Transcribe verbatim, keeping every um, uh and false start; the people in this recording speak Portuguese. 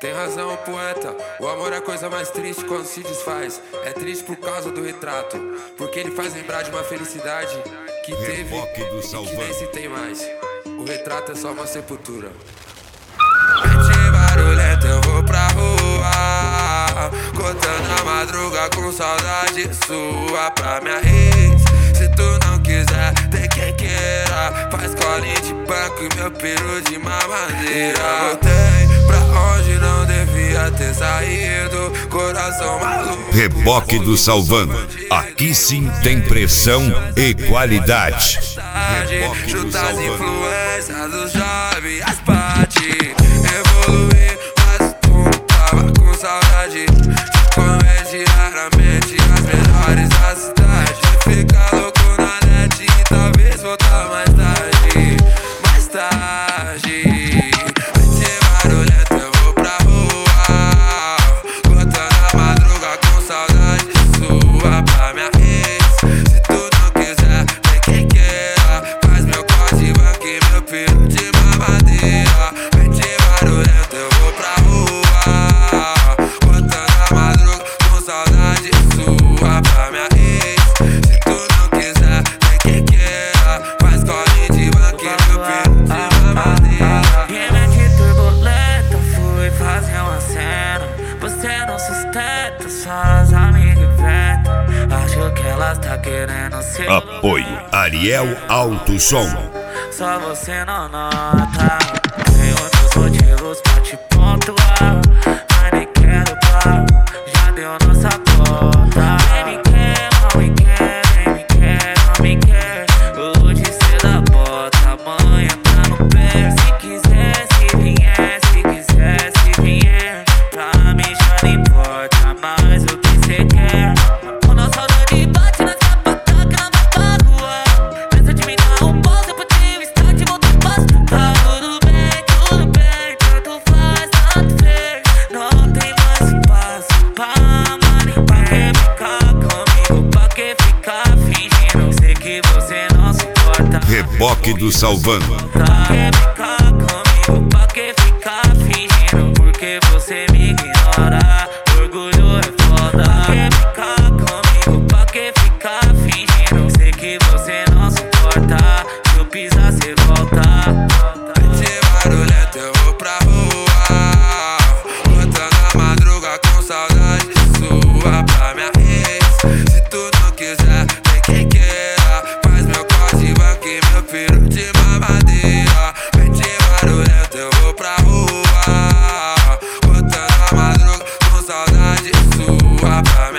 Tem razão o poeta, o amor é a coisa mais triste quando se desfaz. É triste por causa do retrato, porque ele faz lembrar de uma felicidade que teve e que nem se tem mais. O retrato é só uma sepultura. Mente barulhenta, eu vou pra rua, cortando a madruga com saudade sua pra minha ex. Se tu não quiser, tem quem queira, faz colinha de banco e meu peru de mamadeira. Voltei pra onde não devia ter saído, coração maluco. Reboque do Salvando, aqui sim tem pressão e qualidade. Juntar as influências dos jovens, as partes. Evoluir, mas tu tava com saudade. Se comer diariamente as melhores da cidade. Fica louco na net e talvez voltar mais tarde. Mais tarde. Mente barulhenta, eu vou pra rua, cortando a madruga com saudade sua pra minha ex. Se tu não quiser, tem quem queira, faz meu código aqui, meu filho de mamadeira. Mente barulhenta, eu vou pra rua, cortando a madruga com saudade sua pra minha ex. Se tu não quiser, tem quem queira, faz colinha de banco, meu filho de mamadeira. E mente turbulenta, fui fazer uma cena. Você não sustenta, só as amigas inventam. Acho que elas tá querendo ser. Apoio Ariel Alto Som. Só você não nota. Tem outros motivos pra te pontuar, mas nem quero par, já deu nossa cota. Nem me quer, não me quer, nem me quer, não me quer. Hoje cê dá bota, amanhã tá no pé. Se quiser, se vier, se quiser, se vier. Pra mim já não importa mais o que cê quer. Quando a saudade bate na sua pataca, não vai pra rua. Pensa de mim, dá um pause, eu botei o start e voltei pra tá tudo bem, tudo bem, tanto faz, tanto fez. Não tem mais espaço pra amar. Pra que ficar comigo, pra que ficar fingindo? Sei que você não suporta. Reboque do Salvando. Pra que ficar comigo, pra que ficar fingindo? Porque você me ignora, orgulho é foda. Pra que ficar comigo, pra que ficar fingindo? Sei que você não suporta, se eu pisar cê volta. Mente barulhenta, eu vou pra rua, cortando a madruga com saudade sua pra minha ex. Se tu não quiser, tem quem queira, faz meu código aqui, meu filho de mamadeira. Mente barulhenta, eu vou pra rua, cortando a madruga com saudade sua pra minha ex.